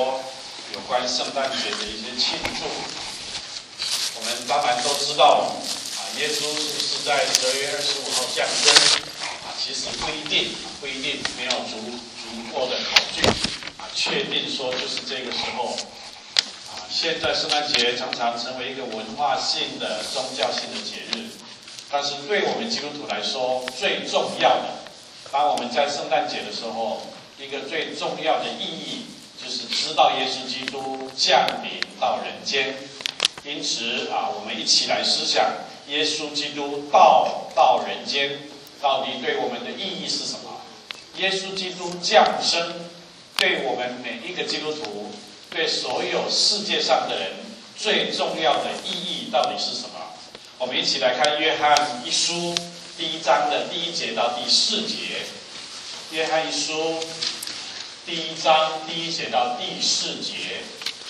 说有关圣诞节的一些庆祝。我们当然都知道耶稣是不是在12月25号降生其实不一定，没有足够的考据确定说就是这个时候现在圣诞节常常成为一个文化性的宗教性的节日，但是对我们基督徒来说，最重要的，当我们在圣诞节的时候，一个最重要的意义就是知道耶稣基督降临到人间。因此我们一起来思想耶稣基督到人间到底对我们的意义是什么？耶稣基督降生对我们每一个基督徒，对所有世界上的人最重要的意义到底是什么？我们一起来看约翰一书第1章的第1节到第4节。约翰一书第1章第1节到第4节，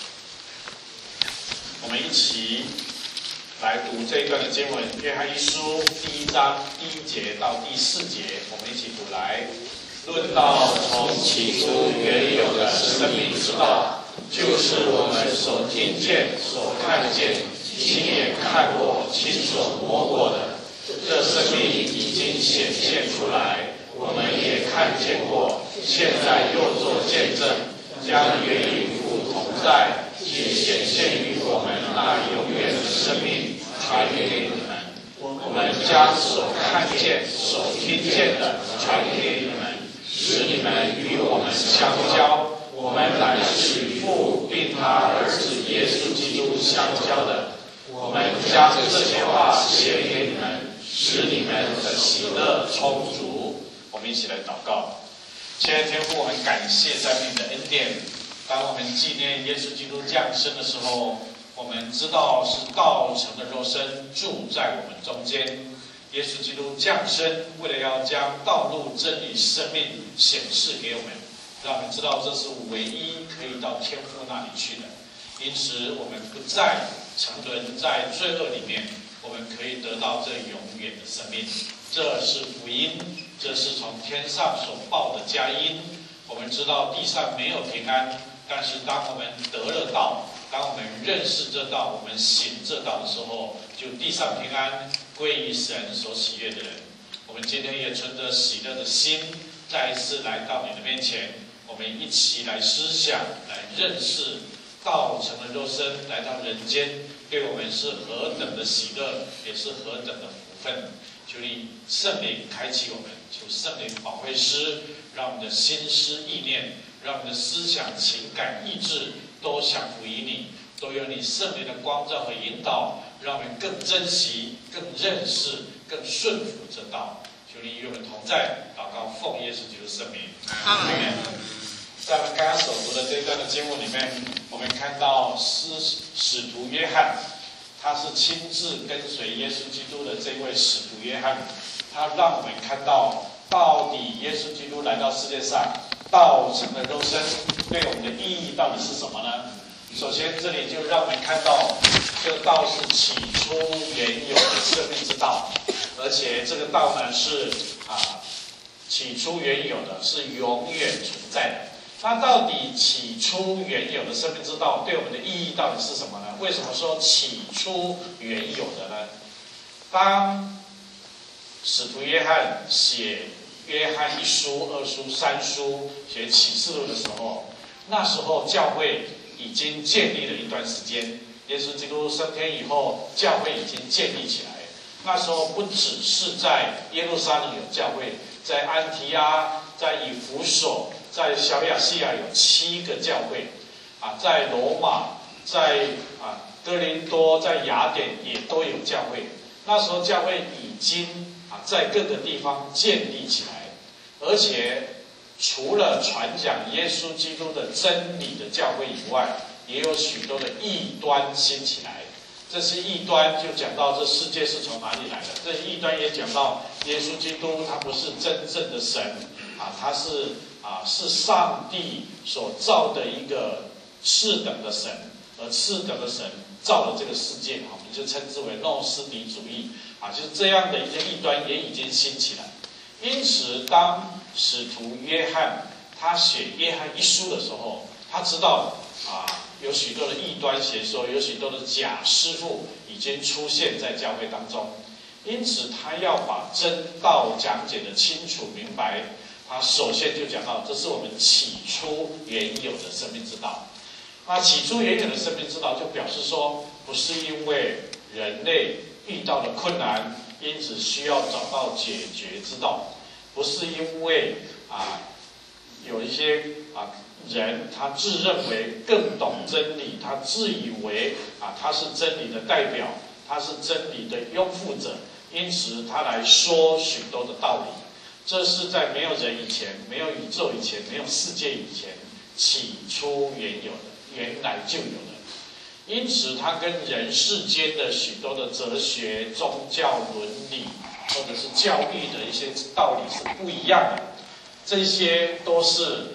我们一起来读这一段的经文。约翰一书第1章第1节到第4节，我们一起读来。论到从起初原有的生命之道，就是我们所听见、所看见、亲眼看过、亲手摸过的。这生命已经显现出来，我们也看见过，现在又做见证，将原与父同在，且显现于我们那永远的生命传给你们。我们将所看见、所听见的传给你们，使你们与我们相交。我们乃是与父并他儿子耶稣基督相交的。我们将这些话写给你们，使你们的喜乐充足。我们一起来祷告。亲爱的天父，我们感谢赞美你的恩典。当我们纪念耶稣基督降生的时候，我们知道是道成的肉身住在我们中间。耶稣基督降生，为了要将道路、真理、生命显示给我们，让我们知道这是唯一可以到天父那里去的。因此，我们不再沉沦在罪恶里面，我们可以得到这永远的生命。这是福音，这是从天上所报的佳音。我们知道地上没有平安，但是当我们得了道，当我们认识这道，我们行这道的时候，就地上平安归于神所喜悦的人。我们今天也存着喜乐的心，再一次来到你的面前，我们一起来思想，来认识道成了肉身来到人间，对我们是何等的喜乐，也是何等的福分。求你圣灵开启我们，求圣灵保惠师，让我们的心思意念，让我们的思想情感意志都降服于你，都有你圣灵的光照和引导，让我们更珍惜、更认识、更顺服这道。求你与我们同在，祷告奉耶稣基督圣名。阿门。在我们刚刚所读的这一段的经文里面，我们看到使徒约翰，他是亲自跟随耶稣基督的这位使徒约翰，他让我们看到到底耶稣基督来到世界上，道成了肉身，对我们的意义到底是什么呢？首先，这里就让我们看到，这道是起初原有的生命之道，而且这个道呢是起初原有的，是永远存在的。那到底起初原有的生命之道对我们的意义到底是什么呢？为什么说起初原有的呢？当使徒约翰写约翰1书、2书、3书，写启示录的时候，那时候教会已经建立了一段时间。耶稣基督升天以后，教会已经建立起来。那时候不只是在耶路撒冷有教会，在安提阿、在以弗所、在小亚细亚有7个教会在罗马、在哥林多、在雅典也都有教会。那时候教会已经在各个地方建立起来，而且除了传讲耶稣基督的真理的教会以外，也有许多的异端兴起来。这些异端就讲到这世界是从哪里来的，这些异端也讲到耶稣基督他不是真正的神他是上帝所造的一个次等的神，而次等的神造了这个世界我们就称之为诺斯底主义就是这样的一些异端也已经兴起来。因此当使徒约翰他写约翰1书的时候，他知道有许多的异端邪说，有许多的假师傅已经出现在教会当中，因此他要把真道讲解的清楚明白。他首先就讲到，这是我们起初原有的生命之道。起初原有的生命之道，就表示说，不是因为人类遇到了困难，因此需要找到解决之道，不是因为有一些人他自认为更懂真理，他自以为他是真理的代表，他是真理的拥护者，因此他来说许多的道理。这是在没有人以前，没有宇宙以前，没有世界以前，起初原有的，原来就有的。因此他跟人世间的许多的哲学、宗教、伦理或者是教育的一些道理是不一样的。这些都是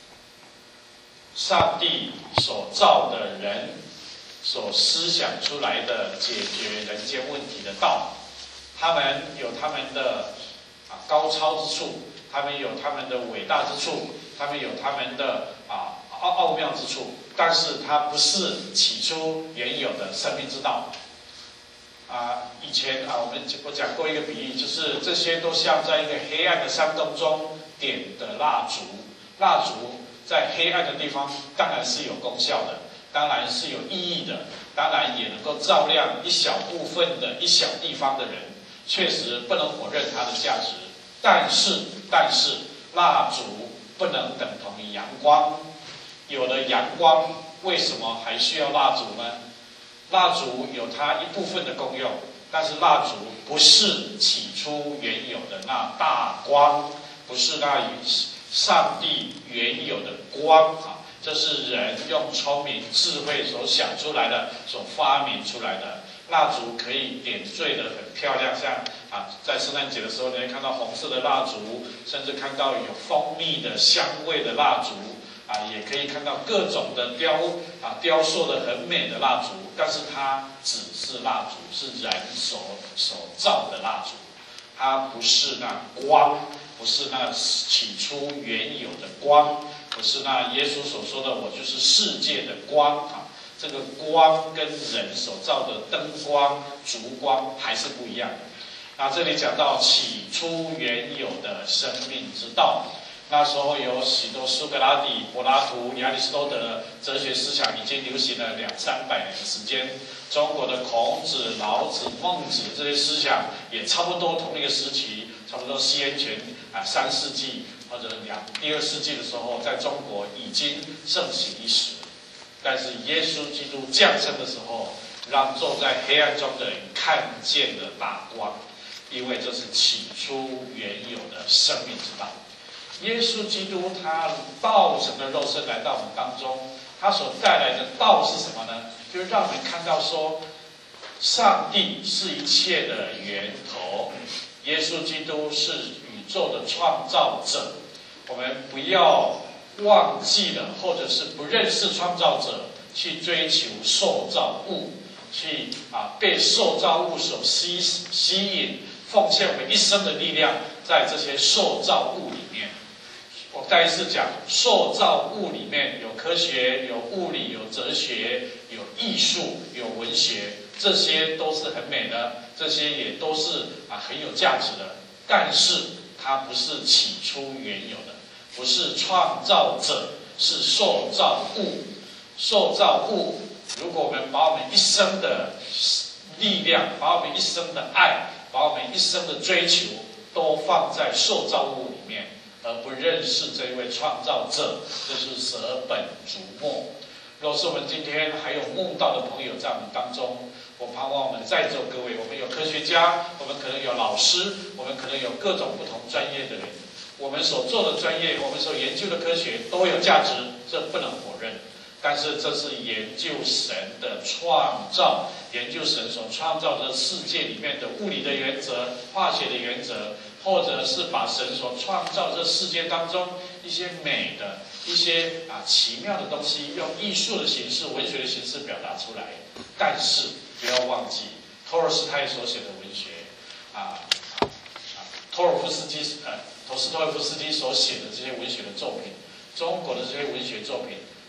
上帝所造的人所思想出来的解决人间问题的道。他们有他们的高超之处，他们有他们的伟大之处，他们有他们的奥妙之处，但是它不是起初原有的生命之道。以前我讲过一个比喻，就是这些都像在一个黑暗的山洞中点的蜡烛，蜡烛在黑暗的地方当然是有功效的，当然是有意义的，当然也能够照亮一小部分的一小地方的人，确实不能否认它的价值。但是蜡烛不能等同于阳光。有了阳光，为什么还需要蜡烛呢？蜡烛有它一部分的功用，但是蜡烛不是起初原有的那大光，不是那上帝原有的光这是人用聪明智慧所想出来的，所发明出来的。蜡烛可以点缀得很漂亮，像在圣诞节的时候，你会看到红色的蜡烛，甚至看到有蜂蜜的香味的蜡烛也可以看到各种的雕塑的很美的蜡烛，但是它只是蜡烛，是人所造的蜡烛，它不是那光，不是那起初原有的光，不是那耶稣所说的我就是世界的光这个光跟人所造的灯光、烛光还是不一样的。那这里讲到起初原有的生命之道，那时候有许多苏格拉底、柏拉图、亚里士多德哲学思想已经流行了200-300年的时间。中国的孔子、老子、孟子这些思想也差不多同一个时期，差不多西元前3世纪或者第2世纪的时候，在中国已经盛行一时。但是耶稣基督降生的时候，让坐在黑暗中的人看见了大光，因为这是起初原有的生命之道。耶稣基督他道成了肉身来到我们当中，他所带来的道是什么呢？就是让我们看到说，上帝是一切的源头，耶稣基督是宇宙的创造者。我们不要忘记了，或者是不认识创造者，去追求受造物，去被受造物所吸引，奉献我们一生的力量在这些受造物里面。我再一次讲，受造物里面有科学、有物理、有哲学、有艺术、有文学，这些都是很美的，这些也都是很有价值的。但是它不是起初原有的，不是创造者，是受造物。受造物，如果我们把我们一生的力量，把我们一生的爱，把我们一生的追求都放在受造物里面，而不认识这位创造者，这是舍本逐末。若是我们今天还有慕道的朋友在我们当中，我盼望我们在座各位，我们有科学家，我们可能有老师，我们可能有各种不同专业的人，我们所做的专业，我们所研究的科学都有价值，这不能否认。但是这是研究神的创造，研究神所创造的世界里面的物理的原则、化学的原则，或者是把神所创造这世界当中一些美的、一些奇妙的东西，用艺术的形式、文学的形式表达出来。但是不要忘记托尔斯泰所写的文学，托斯托耶夫斯基所写的这些文学的作品，中国的这些文学作品，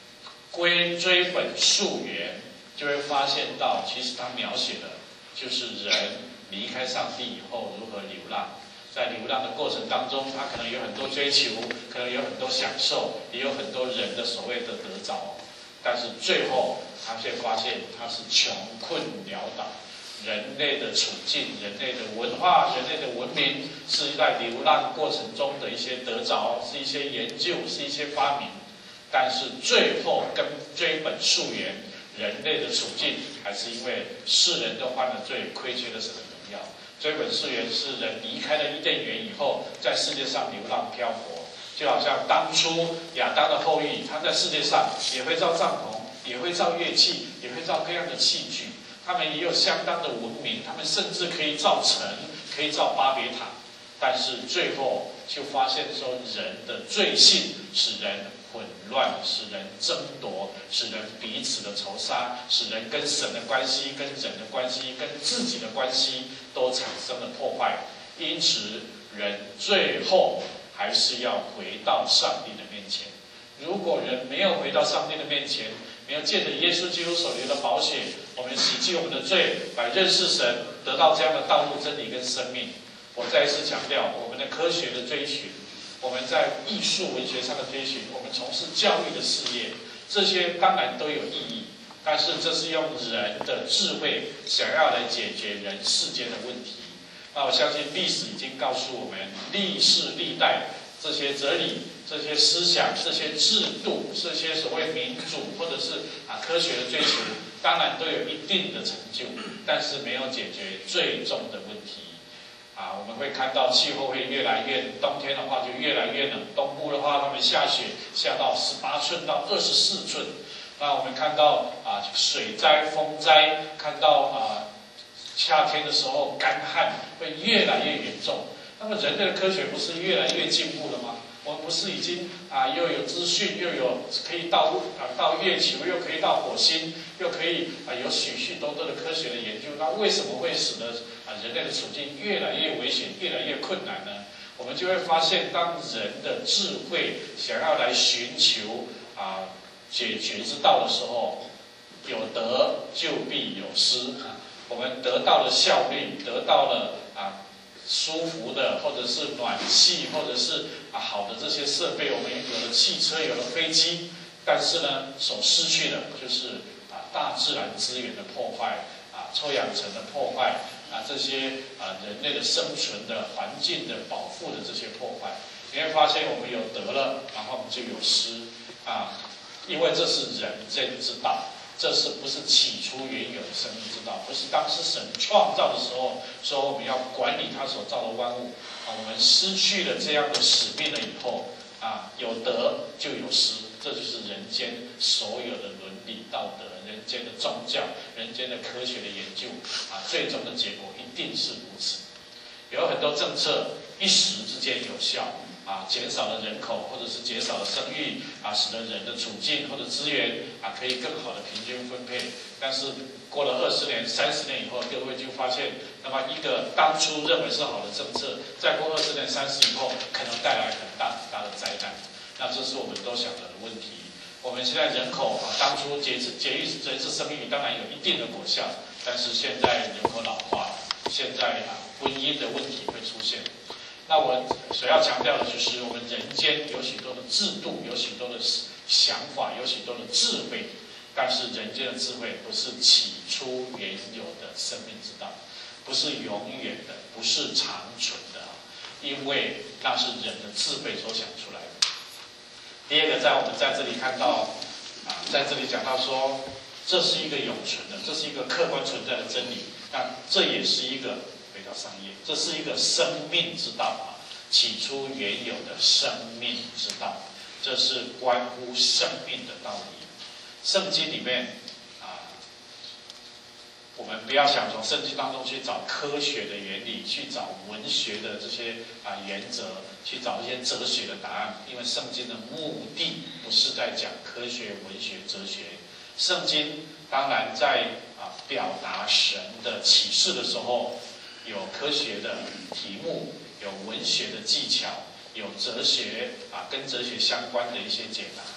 追本溯源，就会发现到，其实他描写的就是人离开上帝以后如何流浪。在流浪的过程当中，他可能有很多追求，可能有很多享受，也有很多人的所谓的得着，但是最后他却发现他是穷困潦倒。人类的处境、人类的文化、人类的文明，是在流浪过程中的一些得着，是一些研究，是一些发明，但是最后跟追本溯源，人类的处境还是因为世人都犯了罪，亏缺了神的荣耀。追本溯源是人离开了伊甸园以后，在世界上流浪漂泊，就好像当初亚当的后裔，他在世界上也会造帐篷，也会造乐器，也会造各样的器具，他们也有相当的文明，他们甚至可以造城，可以造巴别塔，但是最后就发现说，人的罪性使人混乱，使人争夺，使人彼此的仇杀，使人跟神的关系、跟人的关系、跟自己的关系都产生了破坏。因此，人最后还是要回到上帝的面前。如果人没有回到上帝的面前，没有借着耶稣基督所流的宝血，我们洗净我们的罪，来认识神，得到这样的道路、真理跟生命。我再一次强调，我们的科学的追寻，我们在艺术文学上的追寻，我们从事教育的事业，这些当然都有意义，但是这是用人的智慧想要来解决人世间的问题。那我相信历史已经告诉我们，历世历代这些哲理、这些思想、这些制度、这些所谓民主或者是科学的追求，当然都有一定的成就，但是没有解决最终的问题。我们会看到气候会越来越冷，冬天的话就越来越冷，东部的话他们下雪下到18寸到24寸。那我们看到水灾、风灾，看到夏天的时候干旱会越来越严重。那么人类的科学不是越来越进步了吗？我们不是已经又有资讯，又有可以到月球，又可以到火星，又可以有许许多多的科学的研究，那为什么会使得人类的处境越来越危险，越来越困难呢？我们就会发现，当人的智慧想要来寻求解决之道的时候，有得就必有失。我们得到了效率，得到了舒服的，或者是暖气，或者是好的这些设备，我们有了汽车，有了飞机，但是呢，所失去的就是大自然资源的破坏，臭氧层的破坏，这些人类的生存的环境的保护的这些破坏，你会发现我们有得了，然后我们就有失因为这是人间之道。这是不是起初原有的生命之道？不是当时神创造的时候说我们要管理他所造的万物我们失去了这样的使命了以后有得就有失，这就是人间所有的伦理道德、人间的宗教、人间的科学的研究最终的结果一定是如此。有很多政策一时之间有效减少了人口，或者是减少了生育使得人的处境或者资源可以更好的平均分配。但是过了20年、30年以后，各位就发现，那么一个当初认为是好的政策，再过20年、30年以后，可能带来很大很大的灾难。那这是我们都晓得的问题。我们现在人口当初节制生育当然有一定的果效，但是现在人口老化，现在婚姻的问题会出现。那我所要强调的就是，我们人间有许多的制度，有许多的想法，有许多的智慧，但是人间的智慧不是起初原有的生命之道，不是永远的，不是长存的，因为那是人的智慧所想出来的。第二个，我们在这里看到在这里讲到说，这是一个永存的，这是一个客观存在的真理，那这也是一个商业，这是一个生命之道起初原有的生命之道，这是关乎生命的道理。圣经里面我们不要想从圣经当中去找科学的原理，去找文学的这些原则，去找一些哲学的答案，因为圣经的目的不是在讲科学、文学、哲学。圣经当然在表达神的启示的时候，有科学的题目，有文学的技巧，有哲学跟哲学相关的一些解答。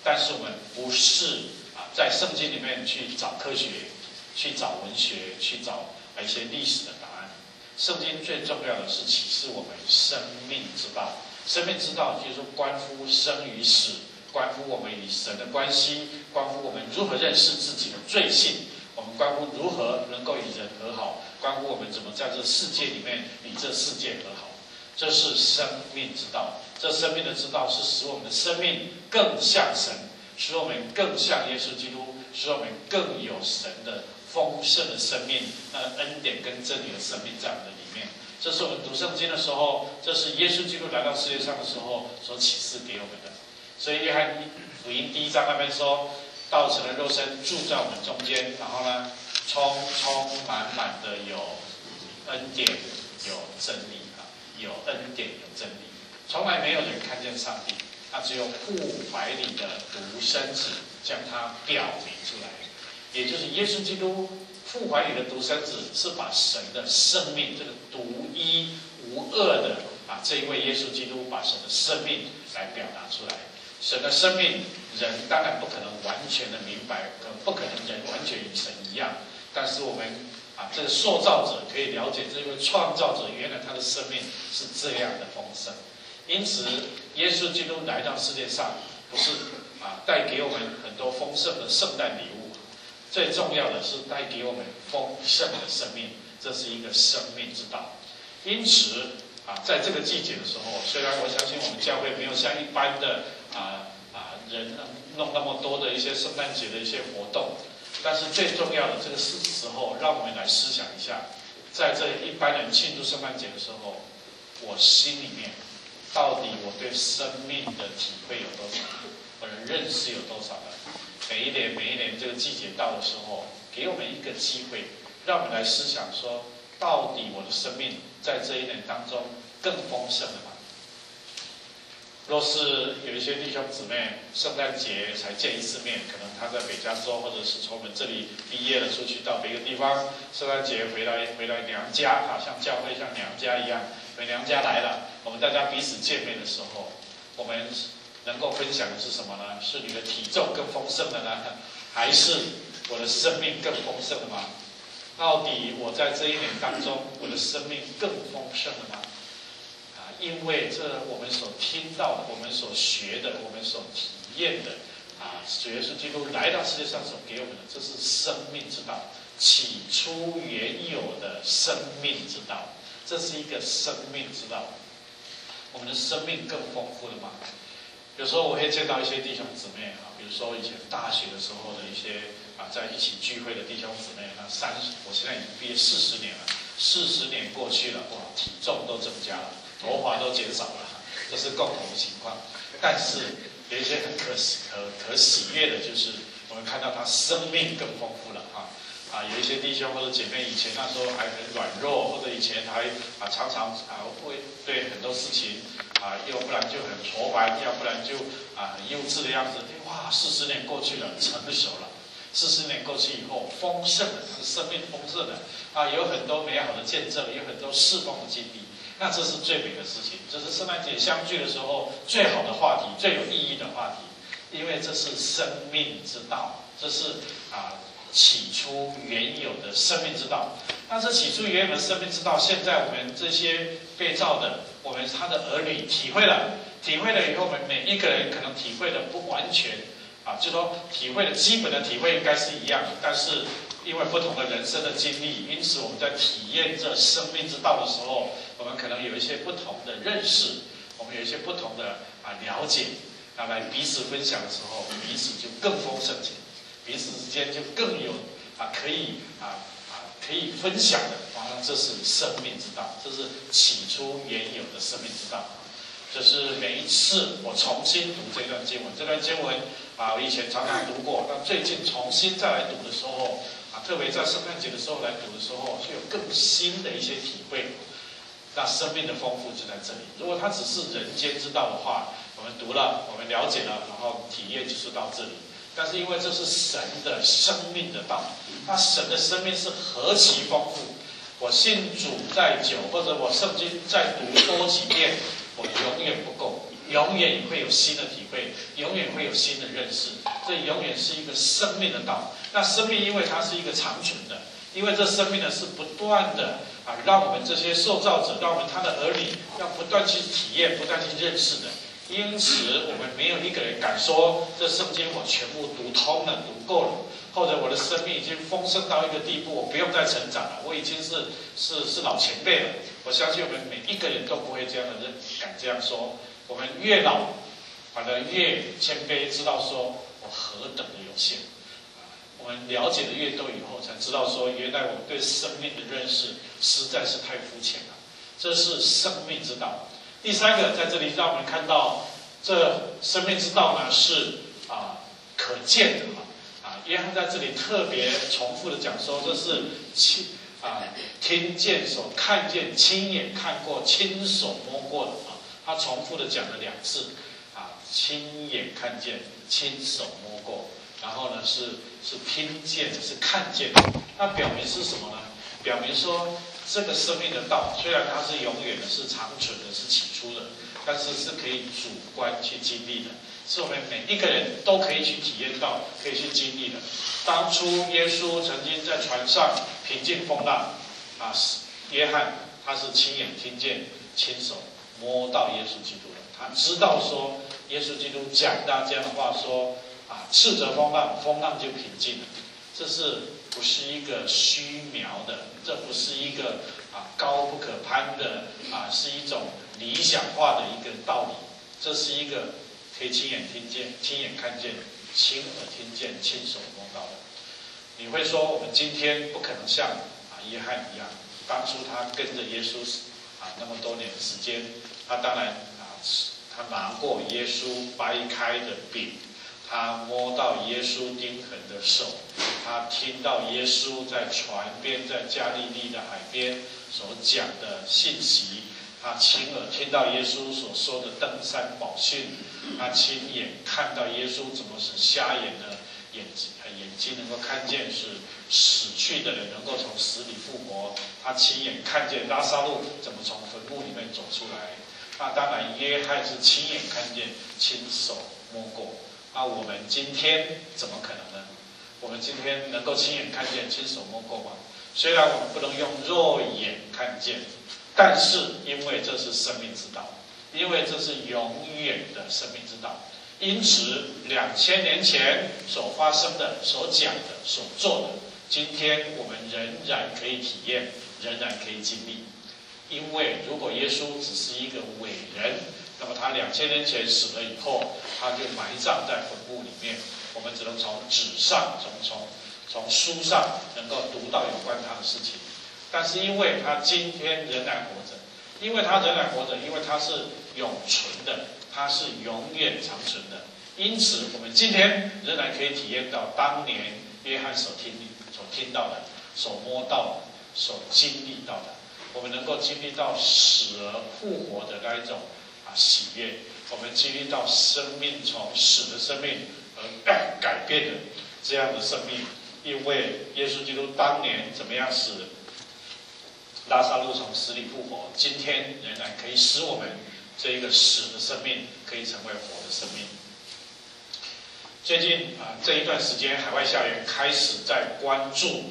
但是我们不是在圣经里面去找科学，去找文学，去找一些历史的答案。圣经最重要的是启示我们生命之道。生命之道就是关乎生与死，关乎我们与神的关系，关乎我们如何认识自己的罪性，我们关乎如何能够与人和好，关乎我们怎么在这世界里面与这世界和好。这是生命之道。这生命的之道是使我们的生命更像神，使我们更像耶稣基督，使我们更有神的丰盛的生命，那恩典跟真理的生命在我们的里面。这是我们读圣经的时候，这是耶稣基督来到世界上的时候所启示给我们的。所以约翰福音第1章那边说，道成了肉身住在我们中间，然后呢，充满满的有恩典，有真理有恩典，有真理。从来没有人看见上帝，他只有父怀里的独生子将他表明出来，也就是耶稣基督父怀里的独生子是把神的生命，这个独一无二的这一位耶稣基督把神的生命来表达出来。神的生命，人当然不可能完全的明白，不可能人完全与神一样，但是我们这个塑造者可以了解这位创造者，原来他的生命是这样的丰盛。因此，耶稣基督来到世界上，不是带给我们很多丰盛的圣诞礼物，最重要的是带给我们丰盛的生命，这是一个生命之道。因此在这个季节的时候，虽然我相信我们教会没有像一般的人弄那么多的一些圣诞节的一些活动，但是最重要的这个时候，让我们来思想一下，在这一般人庆祝圣诞节的时候，我心里面到底我对生命的体会有多少，我的认识有多少呢？每一年这个季节到的时候，给我们一个机会，让我们来思想说，到底我的生命在这一年当中更丰盛了吗？若是有一些弟兄姊妹圣诞节才见一次面，可能他在北加州，或者是从我们这里毕业了出去到别的地方，圣诞节回来娘家像教会像娘家一样，回娘家来了，我们大家彼此见面的时候，我们能够分享的是什么呢？是你的体重更丰盛了呢，还是我的生命更丰盛了吗？到底我在这一年当中，我的生命更丰盛了吗？因为这我们所听到的，我们所学的，我们所体验的，主耶稣基督来到世界上所给我们的，这是生命之道，起初原有的生命之道，这是一个生命之道。我们的生命更丰富了吗？有时候我会见到一些弟兄姊妹比如说以前大学的时候的一些在一起聚会的弟兄姊妹，我现在已经毕业40年了，40年过去了，哇，体重都增加了。头发都减少了，这是共同的情况。但是有一些很可喜悦的，就是我们看到他生命更丰富了有一些弟兄或者姐妹以前那时候还很软弱，或者以前还常常会对很多事情要不然就很挫败，要不然就幼稚的样子。哇，40年过去了，成熟了。40年过去以后，丰盛了，他的生命丰盛了有很多美好的见证，有很多侍奉的经历。那这是最美的事情，这是圣诞节相聚的时候最好的话题，最有意义的话题，因为这是生命之道，这是起初原有的生命之道。那这起初原有的生命之道，现在我们这些被造的，我们他的儿女体会了以后，我们每一个人可能体会的不完全就说体会的基本的体会应该是一样的，但是因为不同的人生的经历，因此我们在体验这生命之道的时候，我们可能有一些不同的认识，我们有一些不同的了解，来彼此分享的时候，彼此就更丰盛起来，彼此之间就更有可以分享的。这是生命之道，这是起初原有的生命之道。这是每一次我重新读这段经文，这段经文我以前常常读过，但最近重新再来读的时候特别在圣诞节的时候来读的时候，就有更新的一些体会。那生命的丰富就在这里。如果它只是人间之道的话，我们读了，我们了解了，然后体验就是到这里。但是因为这是神的生命的道，那神的生命是何其丰富！我信主再久，或者我圣经再读多几遍，我永远不够，永远会有新的体会。 永远会有新的认识。这永远是一个生命的道。那生命因为它是一个长存的，因为这生命呢是不断的让我们这些受造者，让我们他的儿女要不断去体验，不断去认识的。因此，我们没有一个人敢说这圣经我全部读通了、读够了，或者我的生命已经丰盛到一个地步，我不用再成长了，我已经是老前辈了。我相信我们每一个人都不会这样的敢这样说。我们越老，反而越谦卑，知道说我何等的有限。我们了解的越多以后，才知道说，原来我们对生命的认识实在是太肤浅了。这是生命之道。第三个，在这里让我们看到，这生命之道呢是可见的约翰在这里特别重复的讲说，这是听见、所看见、亲眼看过、亲手摸过的他重复的讲了2次亲眼看见、亲手摸过，然后呢是听见的，是看见的。那表明是什么呢？表明说，这个生命的道虽然它是永远的、是长存的、是起初的，但是是可以主观去经历的，是我们每一个人都可以去体验到、可以去经历的。当初耶稣曾经在船上平静风浪约翰他是亲眼听见、亲手摸到耶稣基督的，他知道说耶稣基督讲到这样的话说斥责风浪，风浪就平静了。这是不是一个虚描的？这不是一个高不可攀的是一种理想化的一个道理。这是一个可以亲眼听见、亲眼看见、亲耳听见、亲手摸到的。你会说，我们今天不可能像约翰一样，当初他跟着耶稣那么多年的时间，他当然他拿过耶稣掰开的饼。他摸到耶稣钉痕的手，他听到耶稣在船边，在加利利的海边所讲的信息，他亲耳听到耶稣所说的登山宝训，他亲眼看到耶稣怎么使瞎眼的眼睛能够看见，使死去的人能够从死里复活，他亲眼看见拉撒路怎么从坟墓里面走出来。那当然，约翰是亲眼看见、亲手摸过。那我们今天怎么可能呢？我们今天能够亲眼看见、亲手摸过吗？虽然我们不能用肉眼看见，但是因为这是生命之道，因为这是永远的生命之道，因此2000年前所发生的、所讲的、所做的，今天我们仍然可以体验，仍然可以经历。因为如果耶稣只是一个伟人，那么他2000年前死了以后，他就埋葬在坟墓里面。我们只能从纸上、从书上能够读到有关他的事情。但是因为他今天仍然活着，因为他仍然活着，因为他是永存的，他是永远长存的。因此，我们今天仍然可以体验到当年约翰所听到的、所摸到的、所经历到的。我们能够经历到死而复活的那一种喜悦，我们经历到生命从死的生命而改变的这样的生命，因为耶稣基督当年怎么样使拉撒路从死里复活，今天仍然可以使我们这一个死的生命可以成为活的生命。最近这一段时间，海外校园开始在关注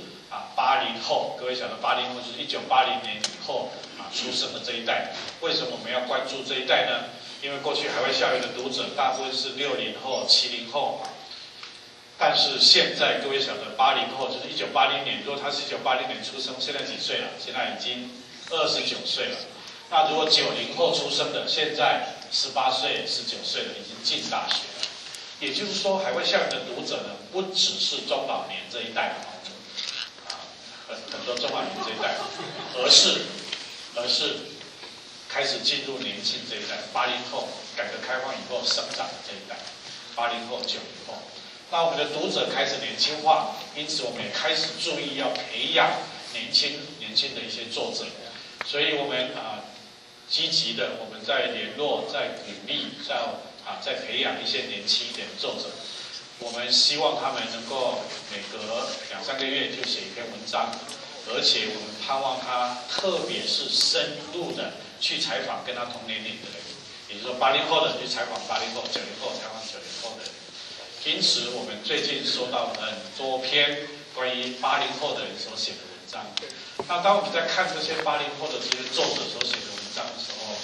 80后，各位晓得80后就是1980年以后出生的这一代。为什么我们要关注这一代呢？因为过去海外校园的读者大部分是60后、70后但是现在各位晓得80后就是1980年，如果他是1980年出生，现在几岁了？现在已经29岁了。那如果90后出生的，现在18岁、19岁了，已经进大学了。也就是说，海外校园的读者呢，不只是中老年这一代很多中老年这一代，而是开始进入年轻这一代，80后改革开放以后生长的这一代，80后、90后。那我们的读者开始年轻化，因此我们也开始注意要培养年轻的一些作者。所以我们积极的我们在联络、在鼓励、在培养一些年轻一点的作者。我们希望他们能够每隔2-3个月就写一篇文章，而且我们盼望他特别是深入的去采访跟他同年龄的人，也就是说80后的去采访80后，90后采访90后。 因此，我们最近收到很多篇关于80后的人所写的文章。那当我们在看这些80后的这些作者所写的文章的时候，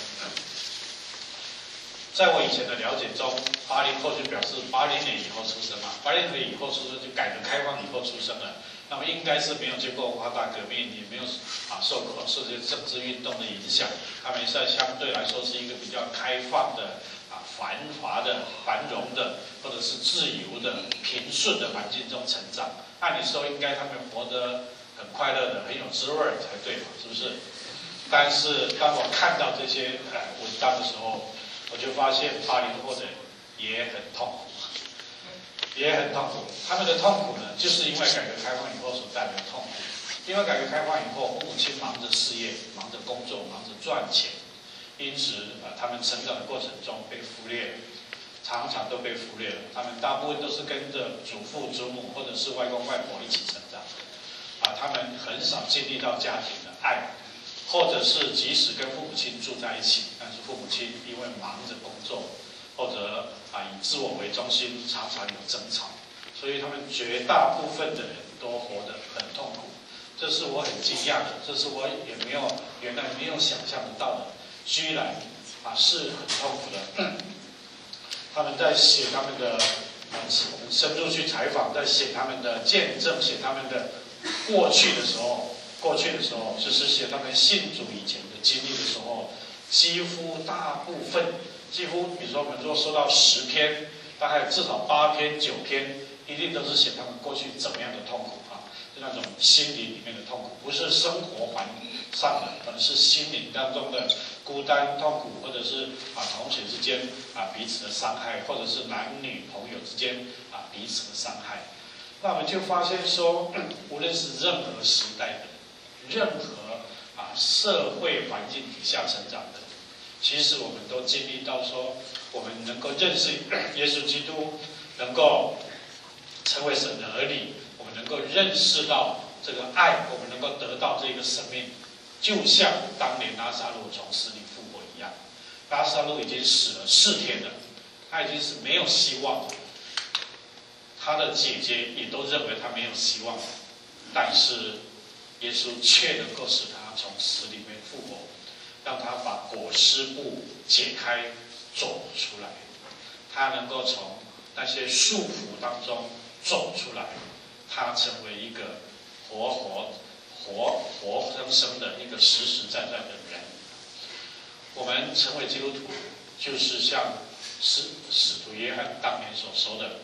在我以前的了解中，80后就表示80年以后出生嘛，80年以后出生就改革开放以后出生了。那么应该是没有经过文化大革命，也没有受这些政治运动的影响，他们在相对来说是一个比较开放的繁华的、繁荣的，或者是自由的、平顺的环境中成长。按理说，应该他们活得很快乐的、很有滋味才对嘛，是不是？但是当我看到这些文章的时候，我就发现80后的人也很痛苦。也很痛苦，他们的痛苦呢，就是因为改革开放以后所带来的痛苦。因为改革开放以后，父母亲忙着事业、忙着工作、忙着赚钱，因此他们成长的过程中被忽略了，常常都被忽略了。他们大部分都是跟着祖父、祖母或者是外公外婆一起成长，他们很少经历到家庭的爱，或者是即使跟父母亲住在一起，但是父母亲因为忙着工作，或者以自我为中心，常常有争吵，所以他们绝大部分的人都活得很痛苦。这是我很惊讶的，这是我也原来没有想象得到的，居然是很痛苦的。他们在写他们的，我们深入去采访，在写他们的见证，写他们的过去的时候，就是写他们信主以前的经历的时候，几乎大部分。几乎，比如说我们如果收到10篇，大概至少8篇、9篇，一定都是写他们过去怎么样的痛苦就那种心灵里面的痛苦，不是生活环上的，可能是心灵当中的孤单、痛苦，或者是同学之间彼此的伤害，或者是男女朋友之间彼此的伤害。那我们就发现说，无论是任何时代的人，任何社会环境底下成长的。其实我们都经历到说，我们能够认识耶稣基督，能够成为神的儿女，我们能够认识到这个爱，我们能够得到这个生命，就像当年拉撒路从死里复活一样。拉撒路已经死了4天了，他已经是没有希望了，他的姐姐也都认为他没有希望了，但是耶稣却能够使他从死里面复活。让他把裹尸布解开，走出来，他能够从那些束缚当中走出来，他成为一个活生生的一个实实在在的人。我们成为基督徒，就是像使徒约翰当年所说的，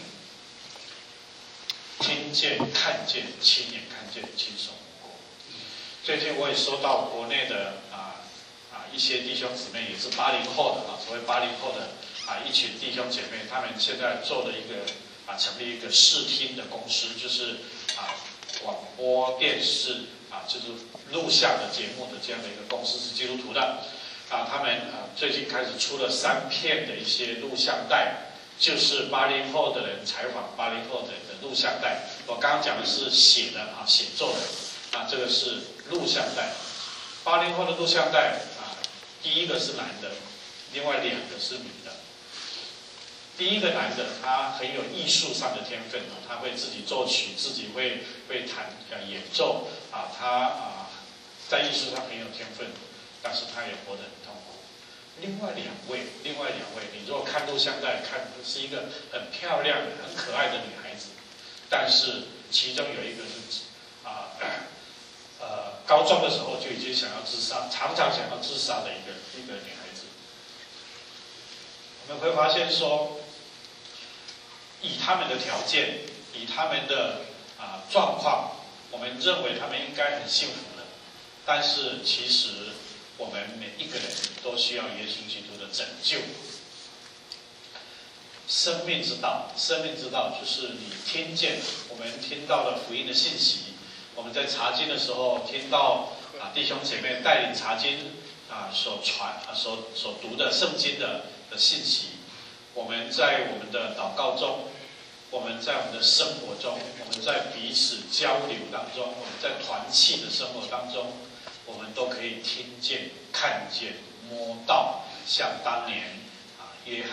听见、看见、亲眼看见、亲手摸过。最近我也收到国内的一些弟兄姊妹也是80后的所谓80后的一群弟兄姐妹，他们现在做了一个成立一个视听的公司，就是广播电视就是录像的节目的这样的一个公司，是基督徒的他们最近开始出了3片的一些录像带，就是80后的人采访80后的人的录像带。我刚刚讲的是写作的这个是录像带。80后的录像带第一个是男的，另外2个是女的。第一个男的他很有艺术上的天分他会自己作曲，自己会弹演奏他在艺术上很有天分，但是他也活得很痛苦。另外两位，你如果看录像带，看是一个很漂亮的、很可爱的女孩子，但是其中有一个是高中的时候就已经想要自杀，常常想要自杀的一个女孩子。我们会发现说，以他们的条件，以他们的状况，我们认为他们应该很幸福的。但是其实我们每一个人都需要耶稣基督的拯救。生命之道就是你听见，我们听到了福音的信息。我们在查经的时候听到弟兄姐妹带领查经所读的圣经的信息。我们在我们的祷告中，我们在我们的生活中，我们在彼此交流当中，我们在团契的生活当中，我们都可以听见、看见、摸到，像当年约翰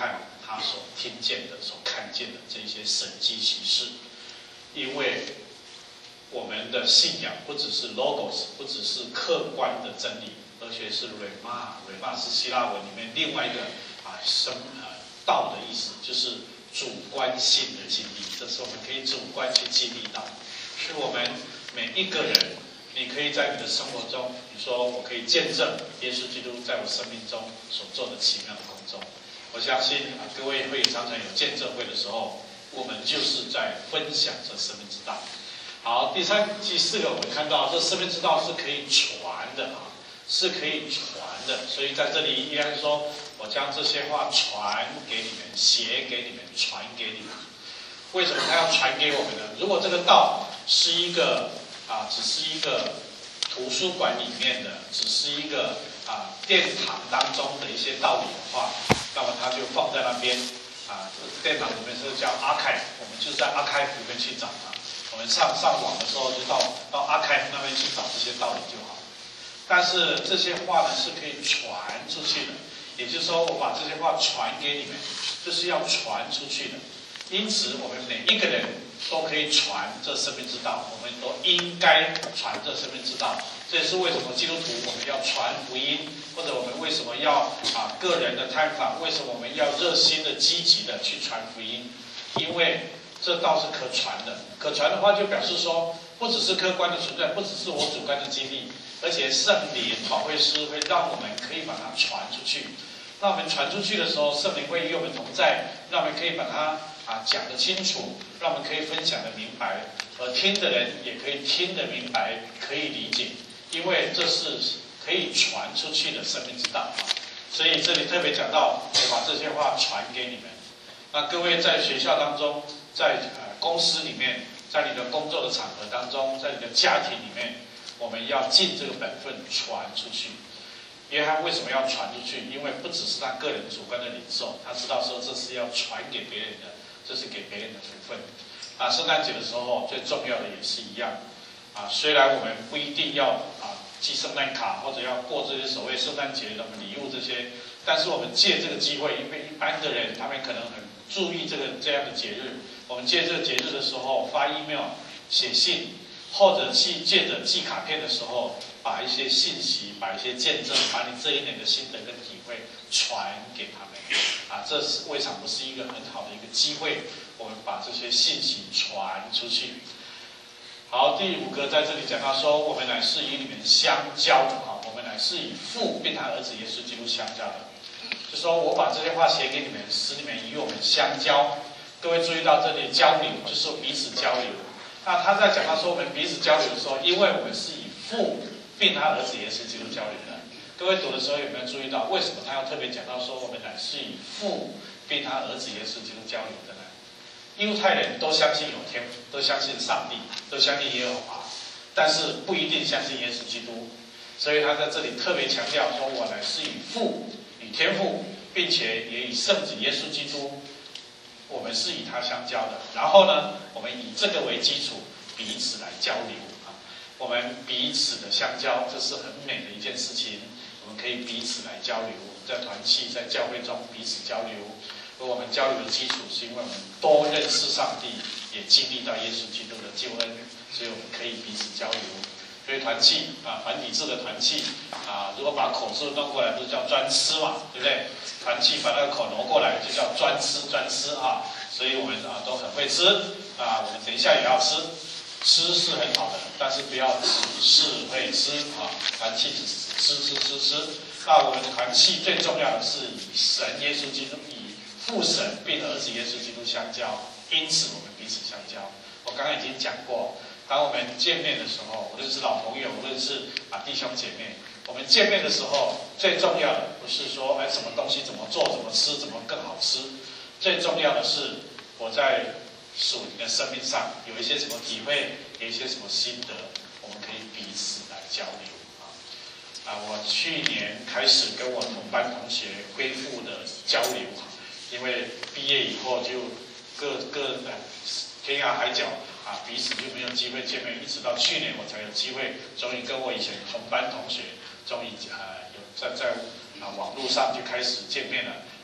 他所听见的、所看见的这些神迹奇事。因为我们的信仰不只是 logos， 不只是客观的真理，而且是 rhema 是希腊文里面另外一个道的意思，就是主观性的经历。这是我们可以主观去经历到，是我们每一个人，你可以在你的生活中，你说我可以见证耶稣基督在我生命中所做的奇妙的工作。我相信各位会常常有见证会的时候，我们就是在分享这生命之道。好，第四个，我们看到这生命之道是可以传的是可以传的。所以在这里依然说，我将这些话传给你们，写给你们，传给你们。为什么他要传给我们呢？如果这个道是一个只是一个图书馆里面的，只是一个殿堂当中的一些道理的话，那么他就放在那边殿堂里面是叫 archive， 我们就在 archive 里面去找它。我们上网的时候就到 archive 那边去找这些道理就好。但是这些话呢是可以传出去的，也就是说我把这些话传给你们，就是要传出去的。因此我们每一个人都可以传这生命之道，我们都应该传这生命之道。这也是为什么基督徒我们要传福音，或者我们为什么要个人的探访，为什么我们要热心的积极的去传福音？因为这道是可传的。可传的话就表示说，不只是客观的存在，不只是我主观的经历，而且圣灵保惠师会让我们可以把它传出去。那我们传出去的时候，圣灵会与我们同在，让我们可以把它讲得清楚，让我们可以分享得明白，而听的人也可以听得明白，可以理解，因为这是可以传出去的生命之道。所以这里特别讲到，我把这些话传给你们。那各位在学校当中，在公司里面，在你的工作的场合当中，在你的家庭里面，我们要尽这个本分传出去。约翰为什么要传出去？因为不只是他个人主观的领受，他知道说这是要传给别人的，这是给别人的福分。圣诞节的时候最重要的也是一样。虽然我们不一定要寄圣诞卡或者要过这些所谓圣诞节的礼物这些，但是我们借这个机会，因为一般的人他们可能很注意这样的节日，我们借这个节日的时候发 email 写信，或者借着寄卡片的时候，把一些信息，把一些见证，把你这一年的心得跟体会传给他们。这是未尝不是一个很好的一个机会，我们把这些信息传出去。好，第5个在这里讲到说，我们乃是与你们相交的我们乃是以父并他儿子耶稣基督相交的。就说我把这些话写给你们，使你们与我们相交。各位注意到这里交流就是彼此交流。那他在讲到说我们彼此交流的时候，因为我们是以父并他儿子耶稣基督交流的。各位读的时候有没有注意到，为什么他要特别讲到说我们乃是以父并他儿子耶稣基督交流的呢？犹太人都相信有天父，都相信上帝，都相信耶和华，但是不一定相信耶稣基督。所以他在这里特别强调说，我乃是以父，与天父，并且也与圣子耶稣基督，我们是以他相交的。然后呢，我们以这个为基础，彼此来交流我们彼此的相交，这是很美的一件事情。我们可以彼此来交流，我们在团契、在教会中彼此交流。而我们交流的基础是因为我们都认识上帝，也经历到耶稣基督的救恩，所以我们可以彼此交流。所以团契繁体字的团契如果把口字弄过来，不是叫专吃嘛，对不对？团契把那个口挪过来就叫专吃所以我们都很会吃我们等一下也要吃。吃是很好的，但是不要只是会吃团契只吃。那我们的团契最重要的是以神耶稣基督，以父神并儿子耶稣基督相交，因此我们彼此相交。我刚刚已经讲过，当我们见面的时候，无论是老朋友，无论是弟兄姐妹，我们见面的时候，最重要的不是说什么东西怎么做、怎么吃、怎么更好吃，最重要的是我在属灵的生命上有一些什么体会，有一些什么心得，我们可以彼此来交流我去年开始跟我同班同学恢复的交流因为毕业以后就各天涯海角彼此就没有机会见面，一直到去年我才有机会，终于跟我以前同班同学终于有在网络上就开始见面了。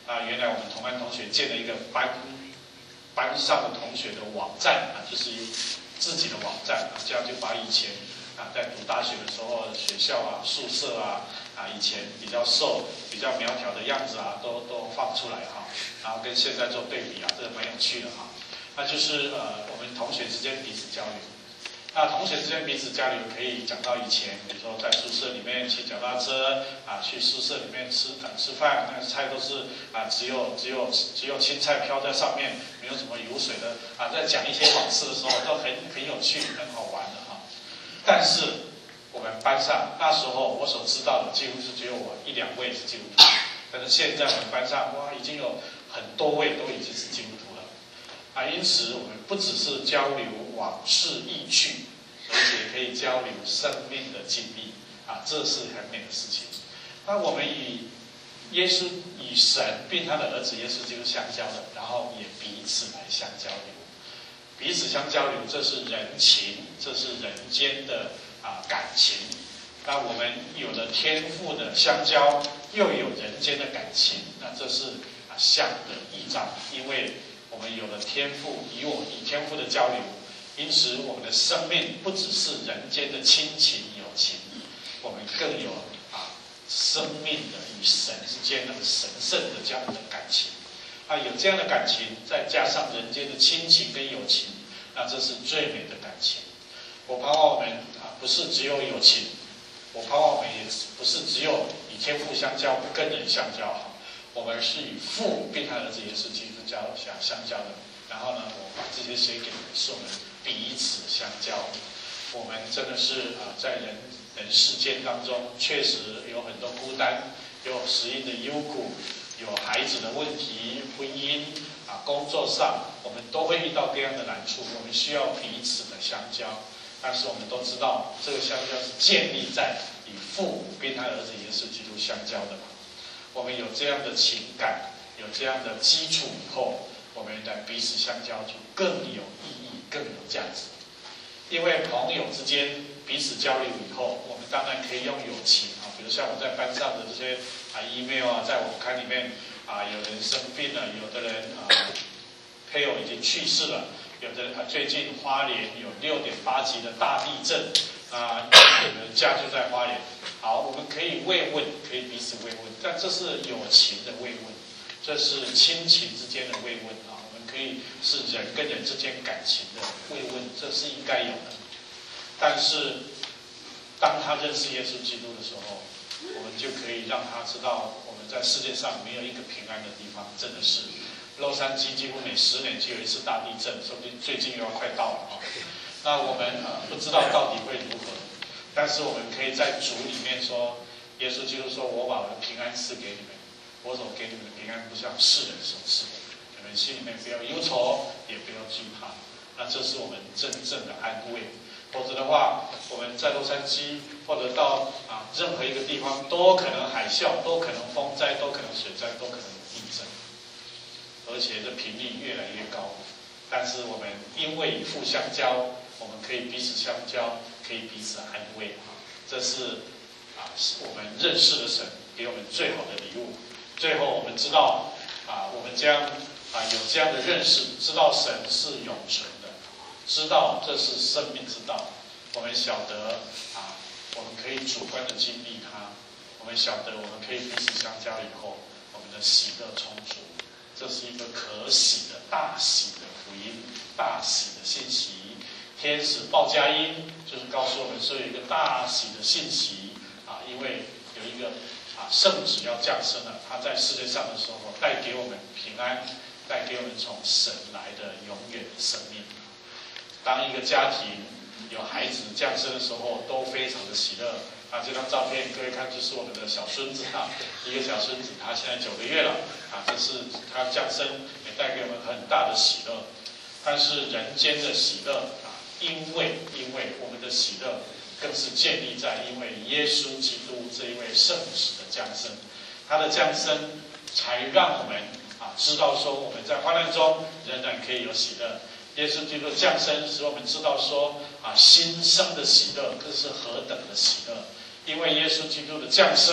原来我们同班同学建了一个班上的同学的网站就是自己的网站这样就把以前在读大学的时候学校宿舍以前比较瘦、比较苗条的样子都放出来然后跟现在做对比这个蛮有趣的那就是我们同学之间彼此交流。那同学之间彼此交流可以讲到以前，比如说在宿舍里面骑脚踏车去宿舍里面吃饭，那个菜都是只有青菜飘在上面，没有什么油水的在讲一些往事的时候都很有趣、很好玩的但是我们班上那时候我所知道的几乎是只有我1、2位是基督徒，但是现在我们班上已经有很多位都已经是基督徒了因此我们不只是交流往事意趣，而且可以交流生命的经历这是很美的事情。那我们以神并他的儿子耶稣基督相交的，然后也彼此来相交流，彼此相交流，这是人情，这是人间的感情。那我们有了天父的相交，又有人间的感情，那这是相的依仗，因为我们有了天父，以天父的交流，因此我们的生命不只是人间的亲情友情，我们更有生命的与神之间的神圣的这样的感情有这样的感情，再加上人间的亲情跟友情，那这是最美的感情。我盼望我们不是只有友情，我盼望我们也不是只有以天父相交，不跟人相交我们是与父并他的儿子耶稣基督相交的。然后呢，我把这些写给你们，是我们彼此相交。我们真的是在人世间当中，确实有很多孤单，有食荫的忧苦，有孩子的问题、婚姻工作上，我们都会遇到各样的难处，我们需要彼此的相交。但是我们都知道，这个相交是建立在与父并他的儿子耶稣基督相交的我们有这样的情感，有这样的基础以后，我们来彼此相交就更有意义，更有价值。因为朋友之间彼此交流以后，我们当然可以用友情比如像我在班上的这些email在网刊里面有人生病了，有的人配偶已经去世了，有的人最近花莲有6.8级的大地震有人家就在花莲。好，我们可以慰问，可以彼此慰问，但这是友情的慰问，这是亲情之间的慰问我们可以是人跟人之间感情的慰问，这是应该有的。但是当他认识耶稣基督的时候，我们就可以让他知道，我们在世界上没有一个平安的地方，真的是洛杉矶几乎每10年就有一次大地震，说不定最近又要快到了那我们不知道到底会如何，但是我们可以在主里面说，耶稣基督说，我把我的平安赐给你们，我所给你们的平安不像世人所赐的，你们心里面不要忧愁，也不要惧怕。那这是我们真正的安慰。否则的话，我们在洛杉矶或者到任何一个地方，都可能海啸，都可能风灾，都可能水灾，都可能地震，而且这频率越来越高。但是我们因为与父相交，我们可以彼此相交，可以彼此安慰这是我们认识的神给我们最好的礼物。最后我们知道我们将有这样的认识，知道神是永存的，知道这是生命之道。我们晓得我们可以主观的经历它，我们晓得我们可以彼此相交以后，我们的喜乐充足。这是一个可喜的大喜的福音，大喜的信息。天使报佳音，就是告诉我们说有一个大喜的信息因为有一个圣子要降生了，他在世界上的时候带给我们平安，带给我们从神来的永远的生命。当一个家庭有孩子降生的时候，都非常的喜乐这张照片各位看，就是我们的小孙子一个小孙子，他现在9个月了这是他降生，也带给我们很大的喜乐。但是人间的喜乐因为我们的喜乐更是建立在因为耶稣基督这一位圣子的降生，他的降生才让我们知道说我们在患难中仍然可以有喜乐。耶稣基督的降生使我们知道说新生的喜乐，这是何等的喜乐！因为耶稣基督的降生，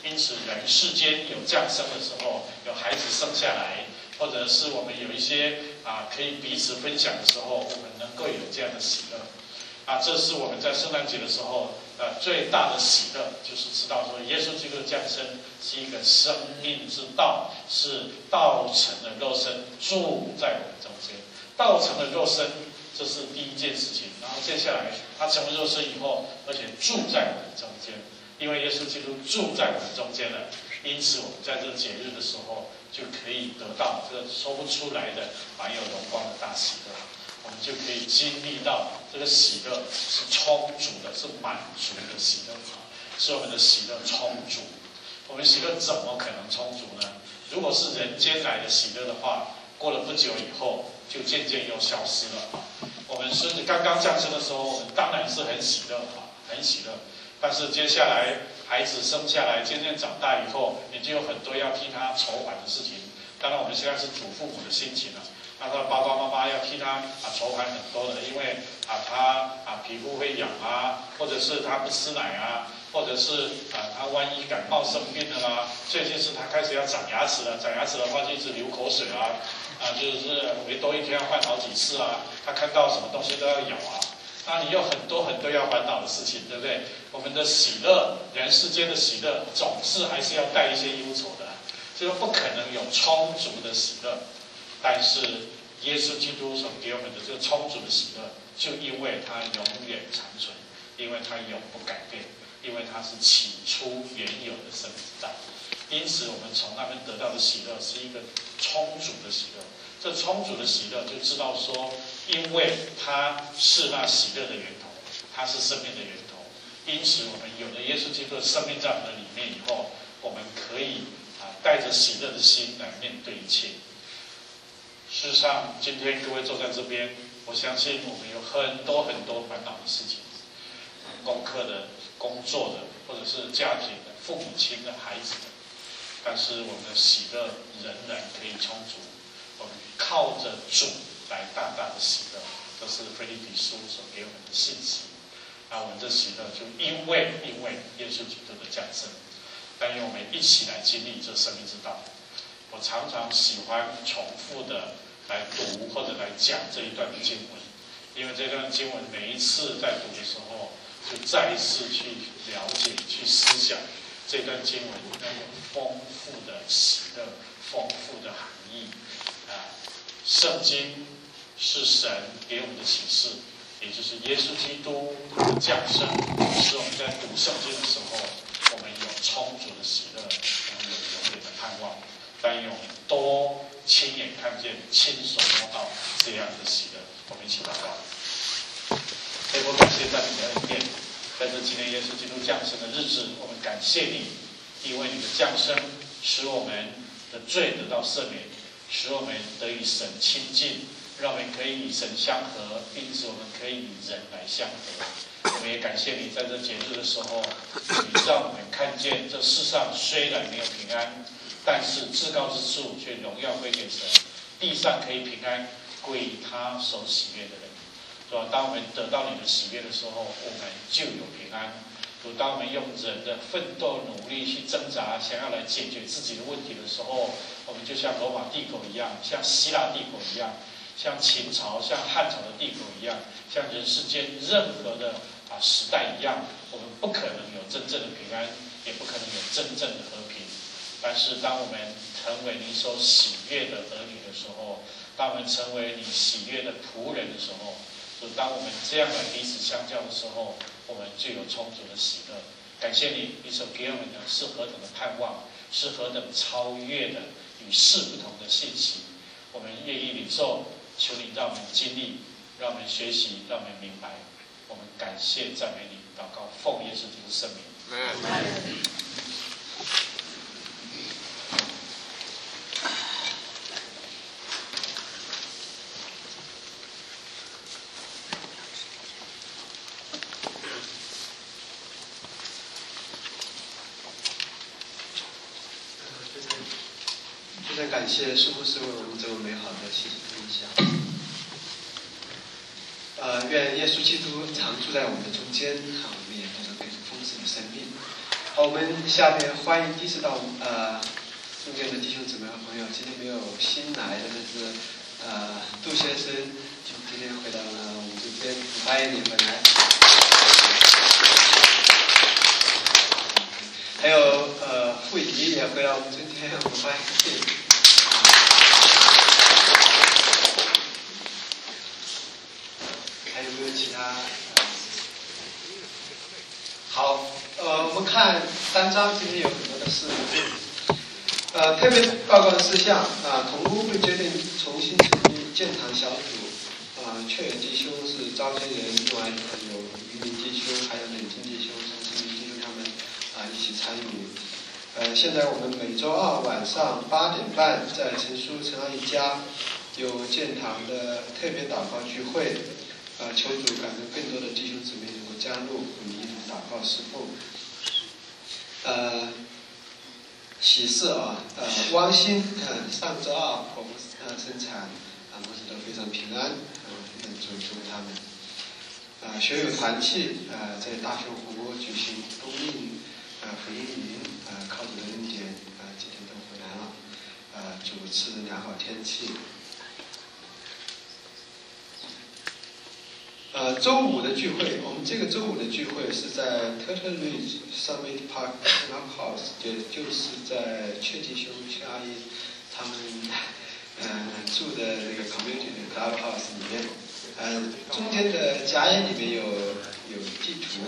因此人世间有降生的时候，有孩子生下来，或者是我们有一些可以彼此分享的时候，我们能够有这样的喜乐。这是我们在圣诞节的时候最大的喜乐，就是知道说耶稣基督的降生是一个生命之道，是道成的肉身住在我们中间。道成的肉身，这是第一件事情。然后接下来他成为肉身以后，而且住在我们中间，因为耶稣基督住在我们中间了，因此我们在这个节日的时候就可以得到这个说不出来的满有荣光的大喜乐。我们就可以经历到这个喜乐是充足的，是满足的喜乐，是我们的喜乐充足。我们喜乐怎么可能充足呢？如果是人间来的喜乐的话，过了不久以后就渐渐又消失了。我们孙子刚刚降生的时候，我们当然是很喜乐，很喜乐。但是接下来孩子生下来，渐渐长大以后，你就有很多要替他筹划的事情。当然，我们现在是主父母的心情了。他的爸爸妈妈要替他筹划很多的，因为他皮肤会痒或者是他不吃奶或者是他万一感冒生病了啦，最近是他开始要长牙齿了，长牙齿的话就一直流口水就是每多一天要换好几次他看到什么东西都要咬那你有很多很多要烦恼的事情，对不对？我们的喜乐，人世间的喜乐，总是还是要带一些忧愁的，这个不可能有充足的喜乐。但是耶稣基督所给我们的这个充足的喜乐，就因为他永远长存，因为他永不改变，因为他是起初原有的生命之道。因此我们从那边得到的喜乐是一个充足的喜乐。这充足的喜乐就知道说，因为他是那喜乐的源头，他是生命的源头。因此我们有了耶稣基督的生命在我们的里面以后，我们可以带着喜乐的心来面对一切。事实上，今天各位坐在这边，我相信我们有很多很多烦恼的事情，功课的、工作的，或者是家庭的、父母亲的、孩子的。但是我们的喜乐仍然可以充足，我们靠着主来大大的喜乐，这是腓立比书所给我们的信息。我们的喜乐就因为耶稣基督的降生，但愿我们一起来经历这生命之道。我常常喜欢重复的来读或者来讲这一段的经文，因为这段经文每一次在读的时候，就再一次去了解、去思想这段经文那种丰富的喜乐、丰富的含义。圣经是神给我们的启示，也就是耶稣基督的降生，使我们在读圣经的时候，我们有充足的喜乐，我们有永远的盼望。但愿我们多亲眼看见、亲手摸到这样的喜乐。我们一起祷告。天父，感谢在你的恩典，在这纪念耶稣基督降生的日子，我们感谢你，因为你的降生使我们的罪得到赦免，使我们得与神亲近，让我们可以与神相合，并且我们可以与人来相合。我们也感谢你，在这节日的时候，你让我们看见这世上虽然没有平安，但是至高之处却荣耀归给神，地上可以平安归他所喜悦的人。是吧？当我们得到你的喜悦的时候，我们就有平安。当我们用人的奋斗努力去挣扎，想要来解决自己的问题的时候，我们就像罗马帝国一样，像希腊帝国一样，像秦朝、像汉朝的帝国一样，像人世间任何的时代一样，我们不可能有真正的平安，也不可能有真正的和平。但是当我们成为你所喜悦的儿女的时候，当我们成为你喜悦的仆人的时候，当我们这样来彼此相交的时候，我们就有充足的喜乐。感谢你，你所给我们的是何等的盼望，是何等超越的与世不同的信息。我们愿意领受，求你让我们经历，让我们学习，让我们明白。我们感谢赞美你，祷告奉耶稣基督圣名。 感谢师父为我们这么美好的信息分享。愿耶稣基督常住在我们的中间，我们也能够给丰盛的生命。 好，我们下面欢迎第四道中间的弟兄姊妹和朋友。今天没有新来的，但是杜先生今天回到了我们这边，欢迎你回来。还有傅仪也回到我们今天，我们欢迎你。还有没有其他？好，我们看3章，今天有很多的事。特别报告的事项同工会决定重新成立建堂小组。确有弟兄是召集人，另外有渔民弟兄，还有冷静弟兄、陈志明弟兄他们一起参与。现在我们每周2晚上8点半在陈阿姨家有建堂的特别祷告聚会。求主感动更多的弟兄姊妹能够加入，我们一同祷告侍奉。喜事汪鑫上周2剖腹生产，母子都非常平安，主祝他们。学友团契在大熊湖举行冬令福音营，靠主的恩典今天都回来了。主赐良好天气。周5的聚会，我们这个周5的聚会是在 Turtle Ridge Summit Park Clubhouse， 也就是在阙弟兄、阙阿姨他们住的那个 community 的 Clubhouse 里面。中间的夹页里面有地图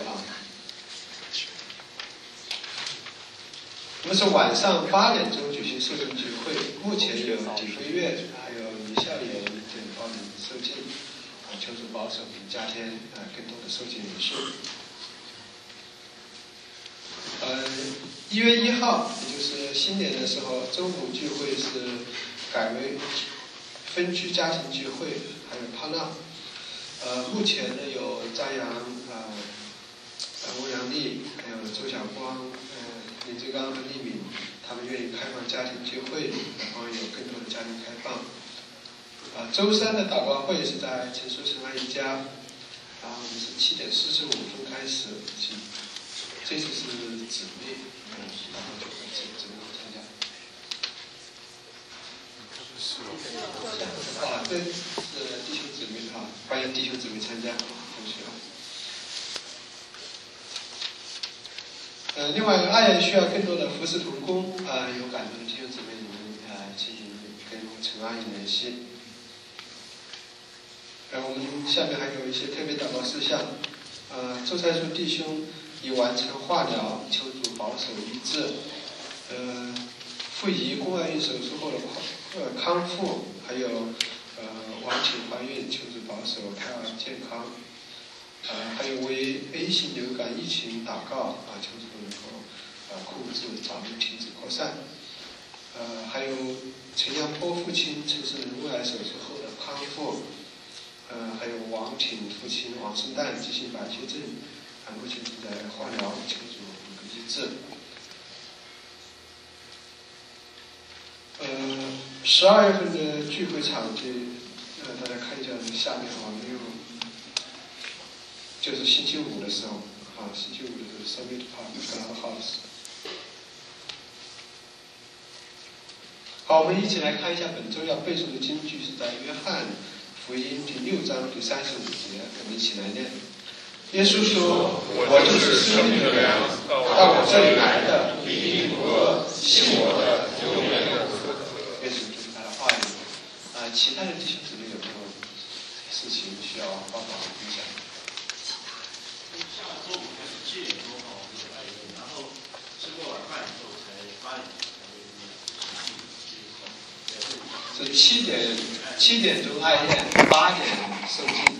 我们是晚上8点钟举行受浸聚会，目前有底飞月，还有李孝言等报名受浸。求主保守，加添更多的受浸人数。1月1号，也就是新年的时候，周5聚会是改为分区家庭聚会，还有帕纳。目前呢有张扬、欧阳丽，还有周晓光、林志刚和丽敏，他们愿意开放家庭聚会，然后有更多的家庭开放。周3的祷告会是在陈阿姨家，我们是7点45分开始，这次是姊妹，然后就会姊妹参加。对，是弟兄姊妹欢迎弟兄姊妹参加，同学。另外，爱人需要更多的服侍同工，有感动的弟兄姊妹，你们进行跟陈阿姨联系。我们下面还有一些特别祷告事项。周才叔弟兄已完成化疗，求主保守医治。傅仪宫外孕手术后的康复，还有王晴怀孕，求主保守胎儿健康。还有为 A 型流感疫情祷告，求主能够控制，早日停止扩散。还有陈阳波父亲陈世仁胃癌手术后的康复。还有王挺父亲王圣诞急性白血症，目前正在化疗，求主能够医治。12月份的聚会场地，大家看一下下面就是星期5的时候，星期5的时候 Summit Park Clubhouse。好，我们一起来看一下本周要背诵的经句，是在约翰福音第6章第35节，我们一起来念。耶稣说：“我就是生命的粮，到我这里来的必定不饿，信我的永远不渴。”耶稣就是他的话语。其他的弟兄姊妹有没有事情需要帮忙分享？ 下周5开始7点多我们有爱宴，然后吃过晚饭以后才8点才会是7点钟爱宴，8点受浸。